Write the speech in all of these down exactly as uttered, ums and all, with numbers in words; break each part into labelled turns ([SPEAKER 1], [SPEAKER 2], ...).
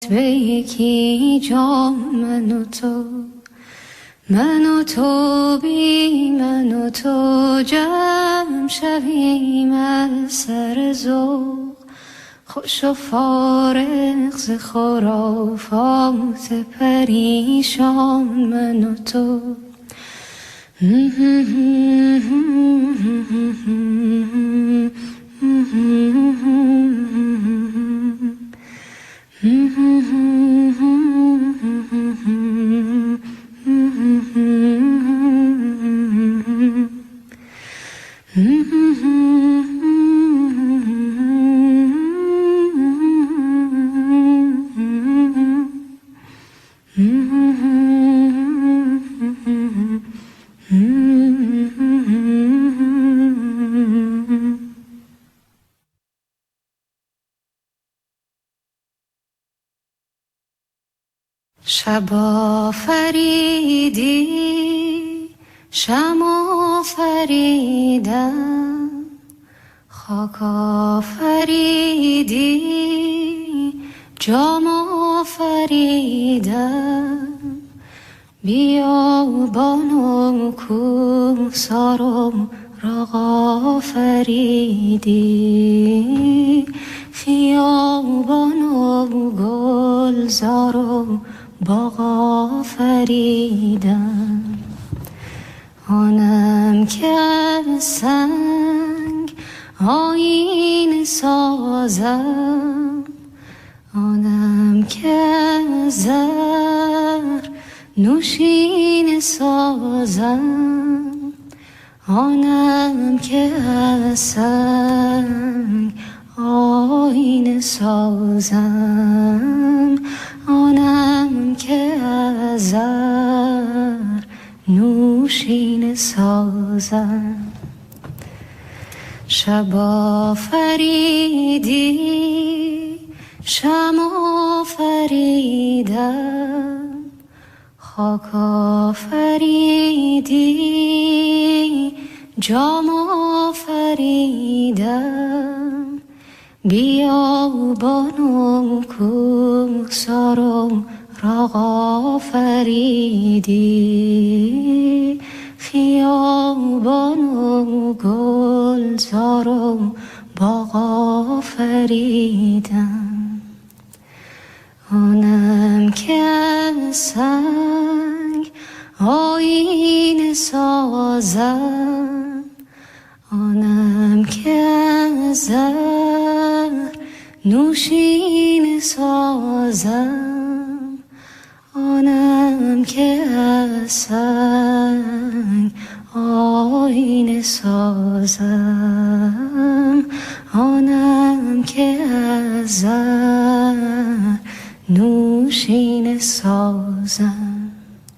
[SPEAKER 1] به یکی جام من و تو، من و تو بی من و تو جمع شویم از سر ذوق، خوش و فارغ ز خرافات پریشان من و تو. شب آفریدی شم آفریدم، خاک آفریدی جام آفریدم، بیابان و کوهسار و راغ آفریدی، خیابان و گلزار و باغ آفریدم. آنم که از سنگ آیینه سازم، آنم که از زر نوشینه سازم، آنم که از سنگ آیینه سازم، آنم که از زر نوشینه سازم. شب آفریدی شم آفریدم، خاک آفریدی جام آفریدم، بیابان و کوهسار و راغ آفریدی، خیابان و گلزار و باغ آفریدم. آنم که از سنگ آیینه سازم، آنم که از زر نوشینه سازم، آنم که از سنگ آیینه سازم، آنم که از زر نوشینه سازم.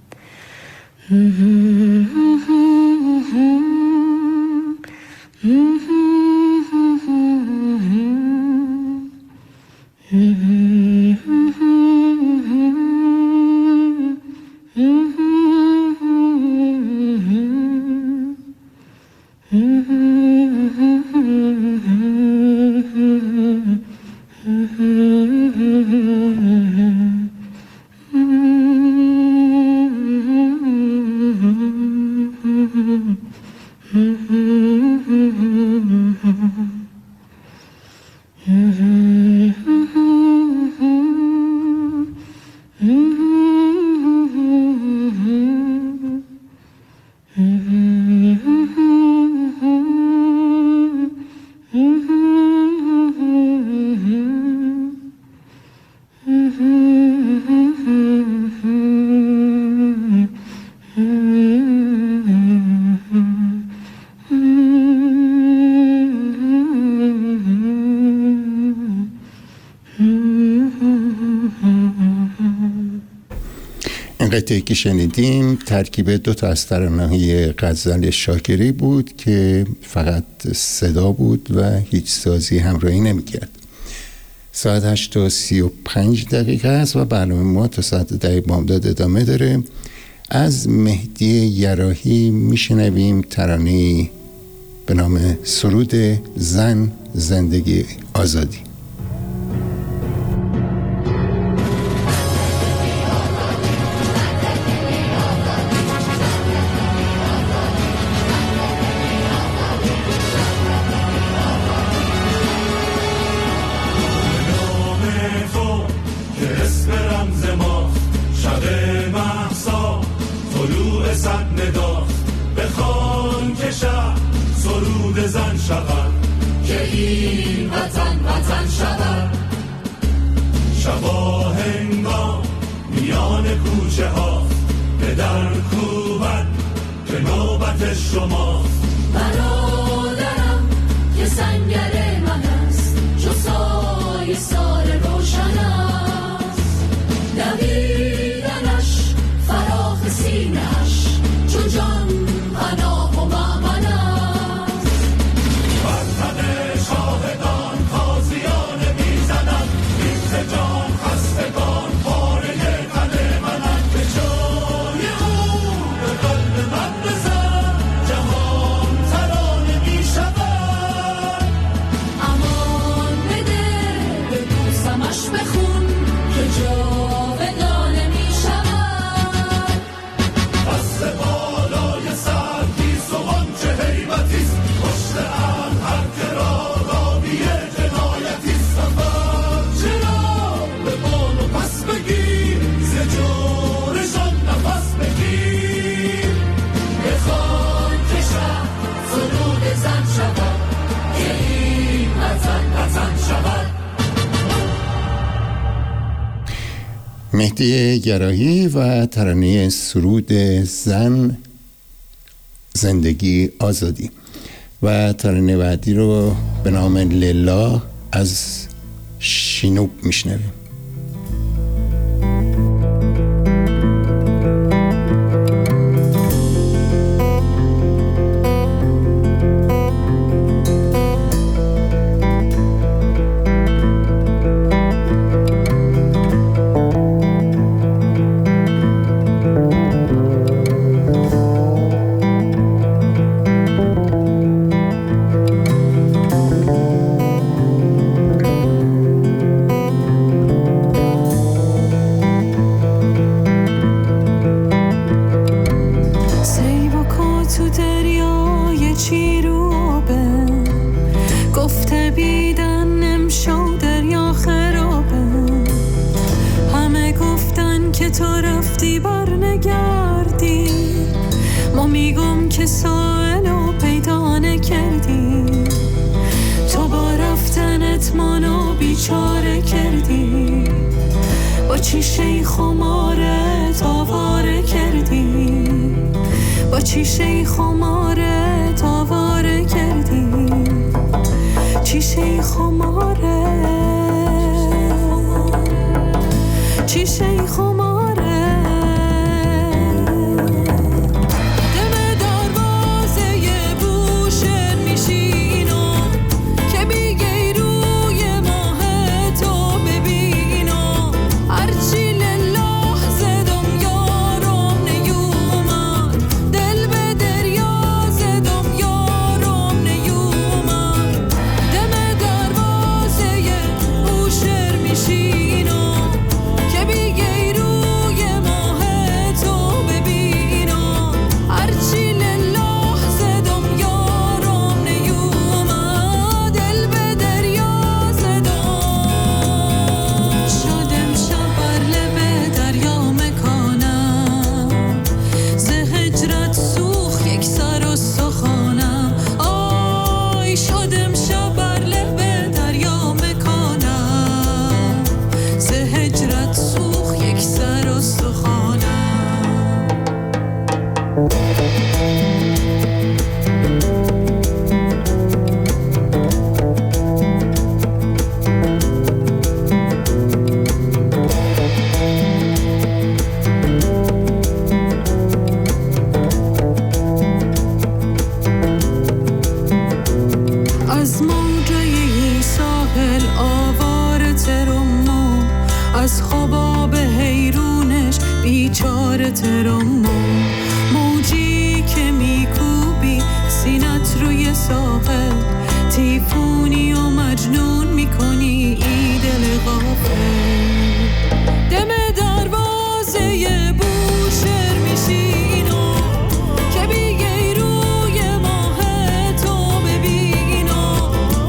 [SPEAKER 2] قطعه‌ای که شنیدیم ترکیب دو تا از ترانه‌های غزل شاکری بود که فقط صدا بود و هیچ سازی همراهی نمی‌کرد. ساعت هشت و سی و پنج دقیقه است و برنامه ما تا ساعت ده بامداد ادامه داره. از مهدی یراحی میشنویم ترانه‌ای به نام سرود زن زندگی آزادی.
[SPEAKER 3] زن ز ما، شب مهسا طلوع صد ندا، بخوان که شب سرود زن شود، که این وطن وطن شود. شبا هنگام میان کوچه ها به در کوبد که نوبت شما.
[SPEAKER 4] برادرم که سنگر من است، چو سایه سال روشن است. دویدنش فراخ سینه‌اش، چو جان پناه و مأمن است.
[SPEAKER 3] بر تن شاهدان تازیان میزنند، این ز جان خستگان پاره تن منند. به جای او به قلب من بزن، جهان ترانه می شود.
[SPEAKER 4] امان بده به بوسمش بخون، که جاودانه می شود.
[SPEAKER 3] دست بالای سر گیس و آنچه هیبتیست، پشت ان هر که را راوی جنایتیست. چرا به بان و پس بگیر، ز جورشان نفس بگیر.
[SPEAKER 4] بخوان که شب سرود زن شود، که این وطن وطن شود.
[SPEAKER 2] مهدی گراهی و ترانه سرود زن، زندگی آزادی. و ترانه بعدی رو به نام لیلا از شینوب میشنویم.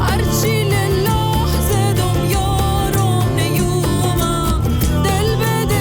[SPEAKER 4] دل به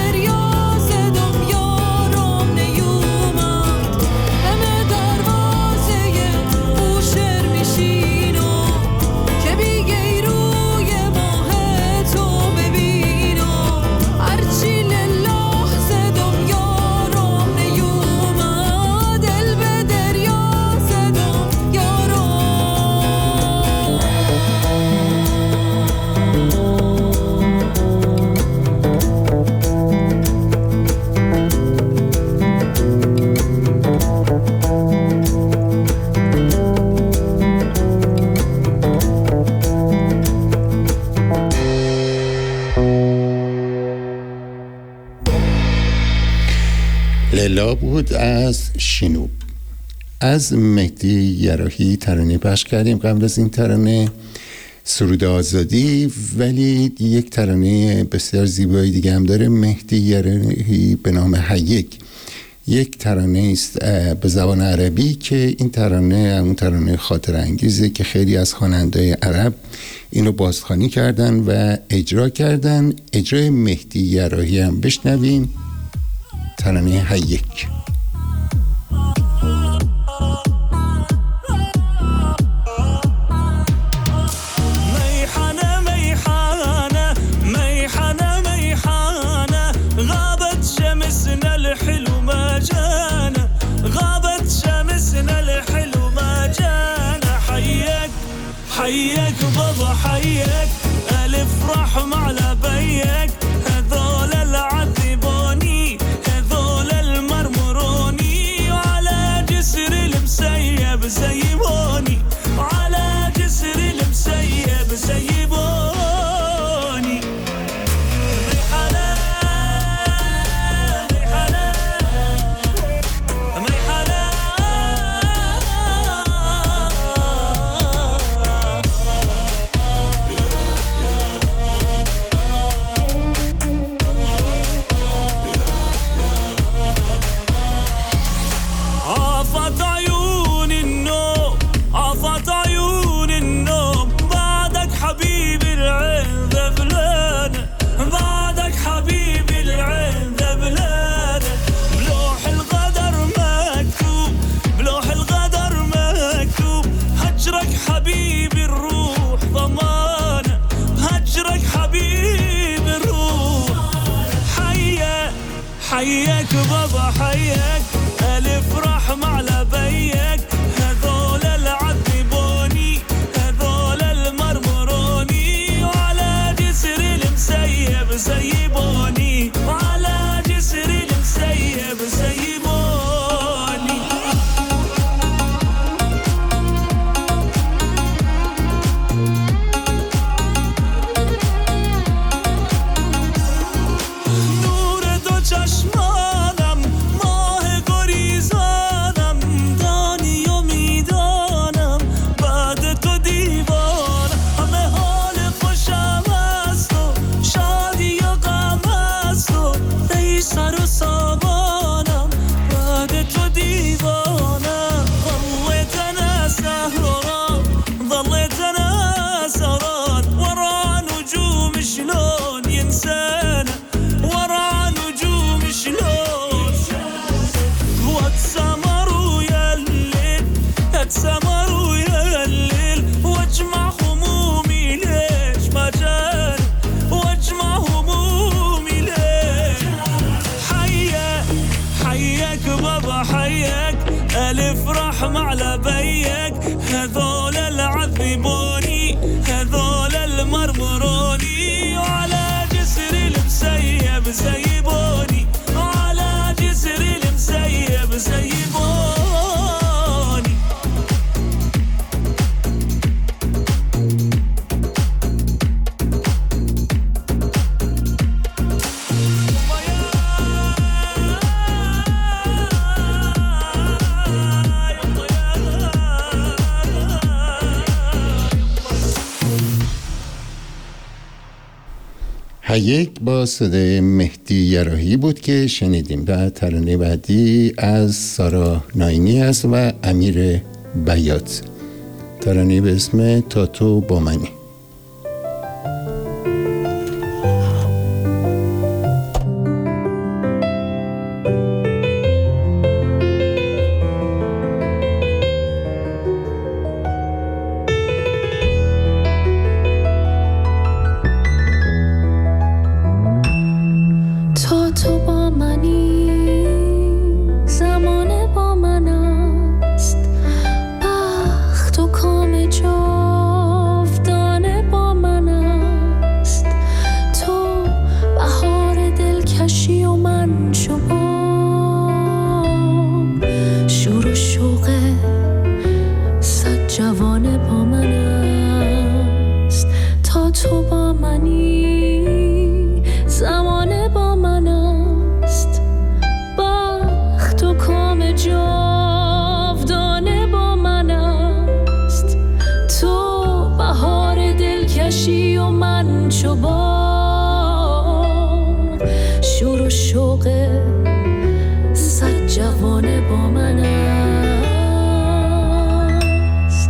[SPEAKER 2] لیلا بود از شینوب. از مهدی یراحی ترانه پخش کردیم. قبل از این ترانه سرود آزادی، ولی یک ترانه بسیار زیبایی دیگه هم داره مهدی یراحی به نام حیک. یک ترانه است به زبان عربی که این ترانه اون ترانه خاطر انگیزه که خیلی از خواننده‌های عرب اینو بازخوانی کردن و اجرا کردن. اجرای مهدی یراحی هم بشنویم. ترانه حیک.
[SPEAKER 5] حيك بابا حيك ألف رحم على بيك هذول العذبوني هذول المرمروني وعلى جسر المسيب زيبوني وعلى جسر المسيب زيبوني حيك بابا حيك ألف رحم على بيك هذول العذبوني هذول المرمروني وعلى جسر المسيب زيبوني وعلى جسر المسيب زيبوني چشمانم ماه گریزانم دانی و میدانم بعد تو دیوان همه حال خوشم است و شادی و غم است و ای سر و سامانم بعد تو دیوانم ظلت انا سهران ظلت انا سهران ورا نجوم شلون ينسانا ورا سمر ويا الليل واجمع همومي ليش ما جاني واجمع همومي ليش حيك حيك بابا حيك ألف رحم على بيك هذول العذبوني هذول المرمروني وعلى جسر المسيب زيبوني وعلى جسر المسيب زيبوني
[SPEAKER 2] حیک با صدای مهدی یراحی بود که شنیدیم. و ترانه بعدی از سارا ناینی است و امیر بیات. ترانه به اسم تا تو با منی.
[SPEAKER 1] جاودان
[SPEAKER 6] شوق صد جوانه با من است.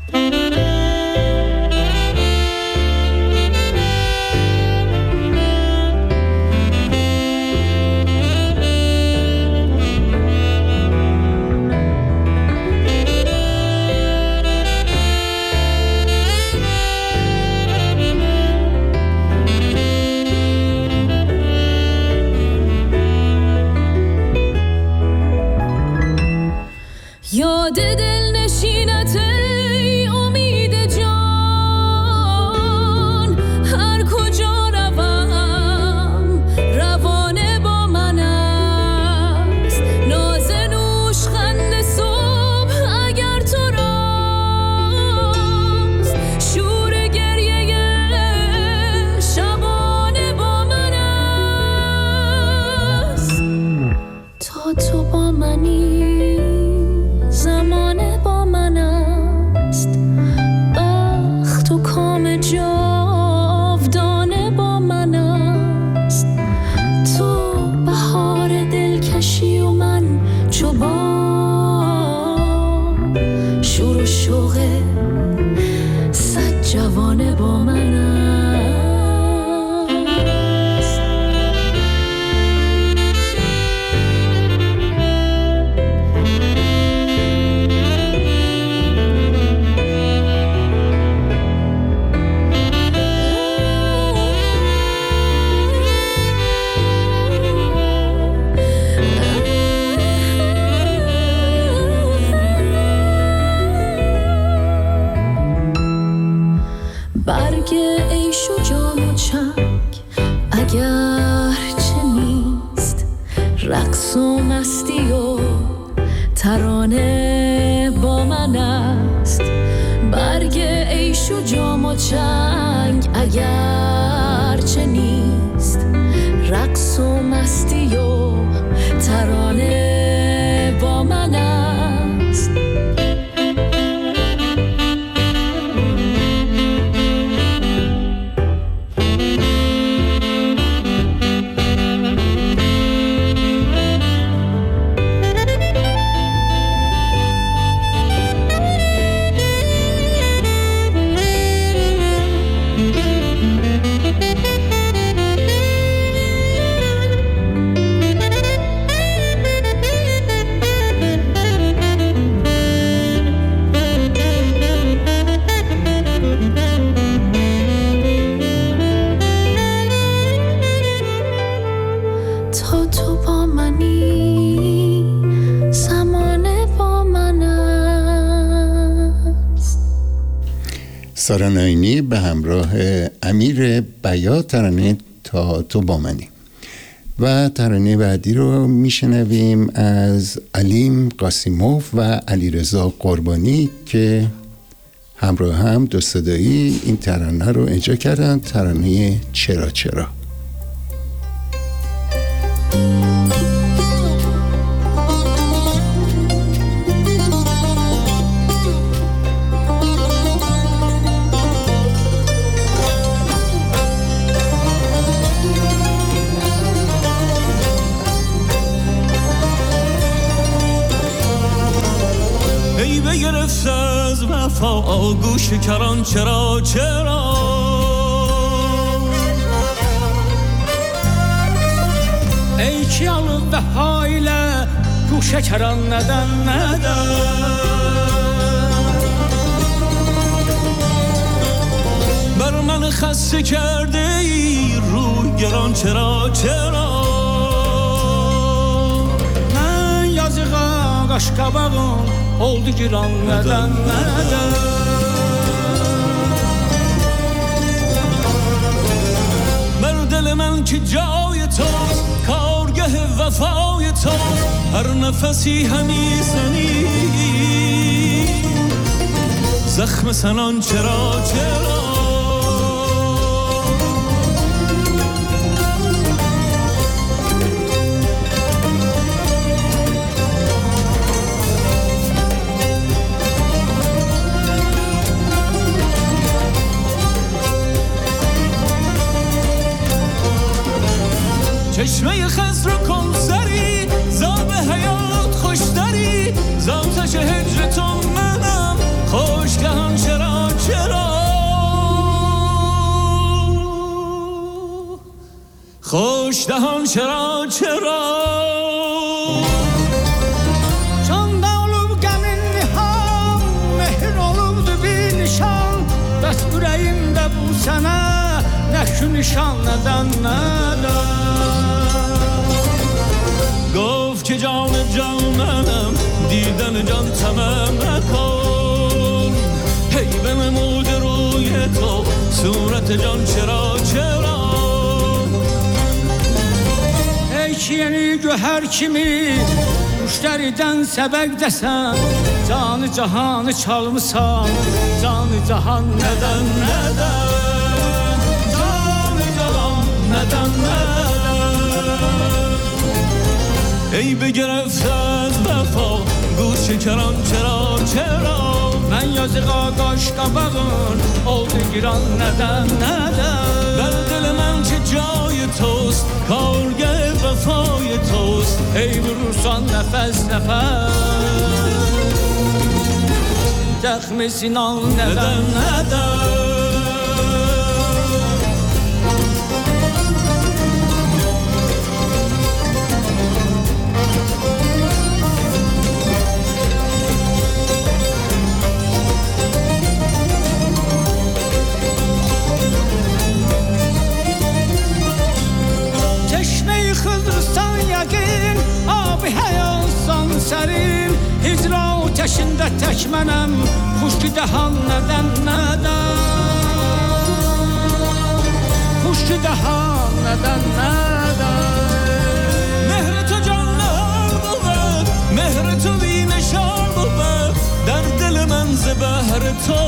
[SPEAKER 6] یاد دل نشینت ای امید جان، هر کجا روم روانه با من است. ناز نوش خند صبح اگر تو راست، شور گریه شبانه با من است. تا تو با منی زمانه با من است، بخت و کام جاودانه با من است. تو بهار دلکشی و من چوبان، شور و شوق صد جوانه با من است. برگ عیش و جام و چنگ اگر چه نیست، رقص و مستی و ترانه با من است. برگ عیش و جام و چنگ اگر چه نیست، رقص و مستی و ترانه با من است. تا تو با منی زمانه با من است.
[SPEAKER 2] سارا ناینی به همراه امیر بیا ترانه تا تو با منی. و ترانه بعدی رو میشنویم از علیم قاسیموف و علیرضا قربانی که همراه هم دو صدایی این ترانه رو اجرا کردن، ترانه چرا چرا.
[SPEAKER 5] ای بگرفت از وفا گوش کران چرا چرا،
[SPEAKER 7] ای کیان به حایله گوش کران ندن ندن،
[SPEAKER 5] بر من خسته کرده ای روی گران چرا چرا.
[SPEAKER 7] من yazığa qaş qabağım oldu giran nədən nədən.
[SPEAKER 5] بر دل من که جای تو کارگه وفای تو، هر نفسی همی زنی زخم سنان چرا چرا. چشمه خضر و کوثری زاب حیات خوشتری زاتش هجر تو منم خوشگهان چرا چرا خوش دهان چرا چرا
[SPEAKER 7] Can dağılıb qəmin niham Mehr olubdu bir nişan Bəs ürəyimdə bu sənə Nə şu nişan nədən nədən
[SPEAKER 5] گفت که جان جانم دیدن جان تمام نکن هی بنمود روی تو صورت جان چرا چرا
[SPEAKER 7] Ey ki yeni göhər kimi Müştəridən səbəq desən Canı cahanı çalmısan Canı cahan nədən nədən Canı cahan nədən nədən
[SPEAKER 5] ای بگرفته از وفا گوش کران چرا چرا
[SPEAKER 7] Mən yazığa qaş qabağın Oldu giran nədən nədən
[SPEAKER 5] در دل من که جای توست کارگه وفای توست
[SPEAKER 7] Ey vurursan nəfəs nəfəs Dəxmi sinan nədən nədən Xızırsan yəqin, abi həyalsan sərin Hicra ateşində tək mənəm, xuşki dəhan nədən nədən Xuşki dəhan nədən nədən
[SPEAKER 5] مهر تو جان نهار بود مهر تو بی نشان بود در دل من ز بهر تو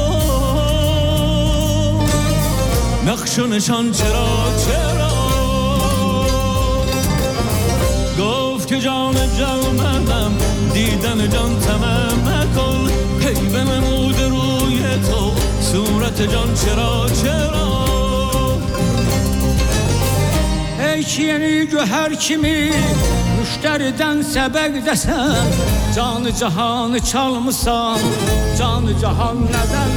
[SPEAKER 5] نقش و نشان چرا چرا گفت که جان جانم دیدن جان تمام نکن هی بنمود روی تو صورت جان چرا چرا
[SPEAKER 7] Ey ki yeni göhər kimi Müştəridən səbəq desən Canı cahanı çalmısan Canı cahan nədən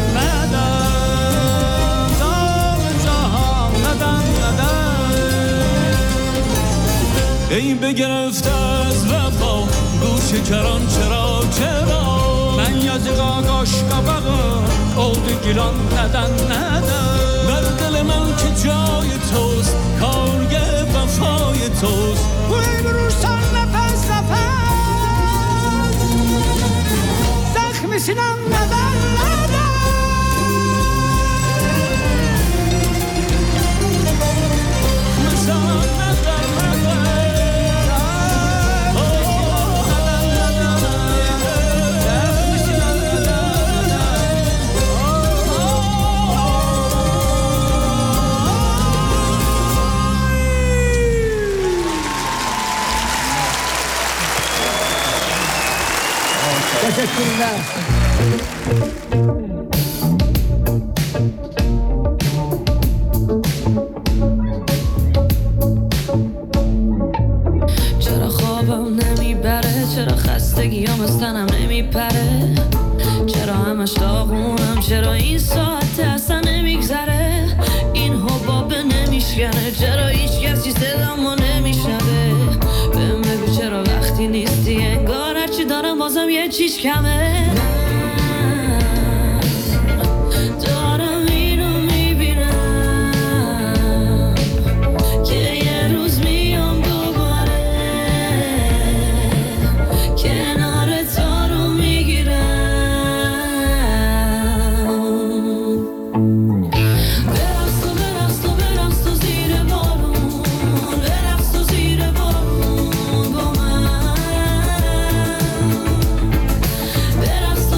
[SPEAKER 7] nədən Canı cahan nədən nədən
[SPEAKER 5] ای بگرفته از وفا گوش کران چرا چرا
[SPEAKER 7] Mən yazığa qaş qabağın Oldu giran nədən nədən
[SPEAKER 5] در دل من که جای توست کارگه وفای توست
[SPEAKER 7] Vurursan nəfəs nəfəs Zəxmi sinan nədən nədən
[SPEAKER 5] مثلا نظر
[SPEAKER 7] Teşekkürler.
[SPEAKER 6] چرا خوابم نمیبره چرا خستگیام از تنم نمیپره چرا همش داغونم چرا این ساعت اصلا نمیگذره این حباب نمیشکنه چرا هیچ کسی صدامو نمیشنوه بهم بگو چرا وقتی نیستی انگار هرچی دارم بازم یه چیز کمه دارم اینو میبینم که یه روز میام دوباره کنار تو رو میگیرم برقص تو برقص تو برقص تو زیر بارون برقص تو زیر بارون با من برقص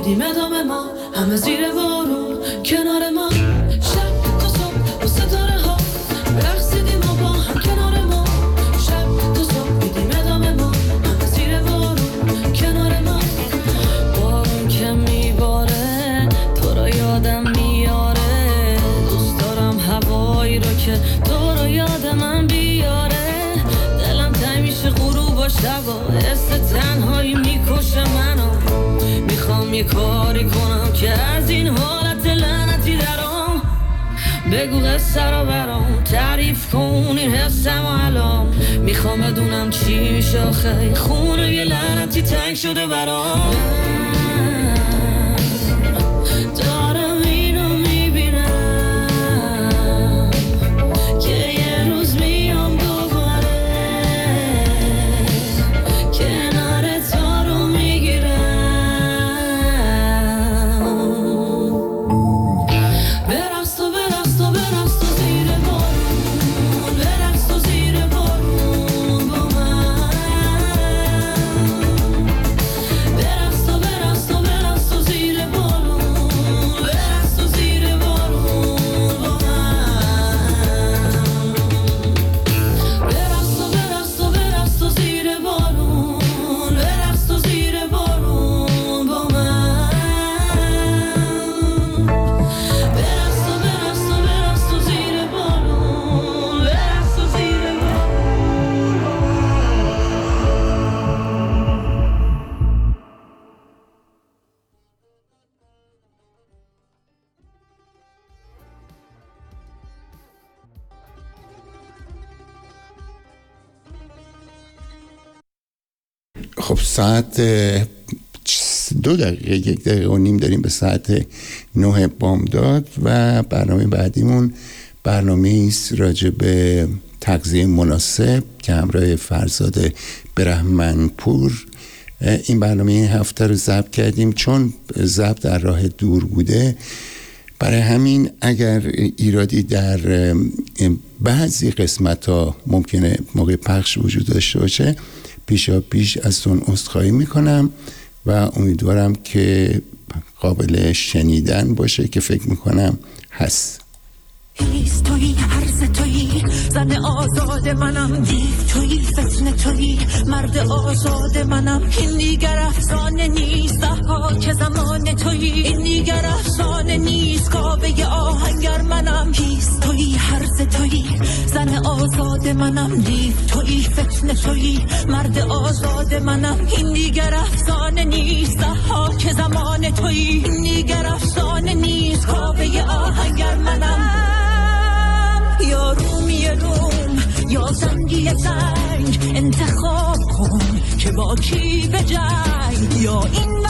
[SPEAKER 6] میدیم ادامه ما همه زیر بارون کنار ما شب تا صبح با ستاره ها رقصیدیم و با هم کنار ما شب تا صبح میدیم ادامه ما همه زیر بارون کنار ما بارون که میباره تو رو یادم میاره دوست دارم هوایی رو که تو رو یاد من بیاره دلم تنگ میشه غروب و شبا حس تنهایی میکشه منو میخوام یه کاری کنم که از این حالت لعنتی درام بگو قصه رو برام تعریف کن این حسم و الان میخوام بدونم چی میشه آخه خونه یه لعنتی تنگ شده برام دارم اینو میبینم که یه روز میام دوباره کنار تو رو میگیرم برقص تو برقص تو برقص تو زیر بارون برقص تو زیر بارون با من برقص تو برقص تو برقص تو زیر بارون برقص تو زیر بارون با من برقص تو برقص تو برقص تو زیر بارون برقص تو زیر بارون با من برقص تو برقص تو برقص تو زیر بارون برقص تو زیر
[SPEAKER 2] خب ساعت اه، دو دقیقه یک دقیقه و نیم داریم به ساعت نه بامداد و برنامه بعدیمون برنامه است راجع به تغذیه مناسب که همراه فرزاد برهمنپور این برنامه این هفته رو ضبط کردیم. چون ضبط در راه دور بوده برای همین اگر ایرادی در بعضی قسمت ها ممکنه موقع پخش وجود داشته باشه پیشا پیش از اون عذرخواهی میکنم و امیدوارم که قابل شنیدن باشه که فکر میکنم هست.
[SPEAKER 8] هیست تویی عرض تویی زن آزاد منم دیو تویی فتنه تویی مرد آزاد منم این دیگر افسانه نیست ها که زمان تویی این دیگر افسانه نیست کابه آهنگر منم هیست تویی عرض تویی زن آزاد منم دیو تویی فتنه تویی مرد آزاد منم این دیگر افسانه نیست ها که زمان تویی این دیگر افسانه نیست کابه آهنگر منم یا رومی روم یا زنگی زنگ انتخاب کن که با کی به جنگ یا این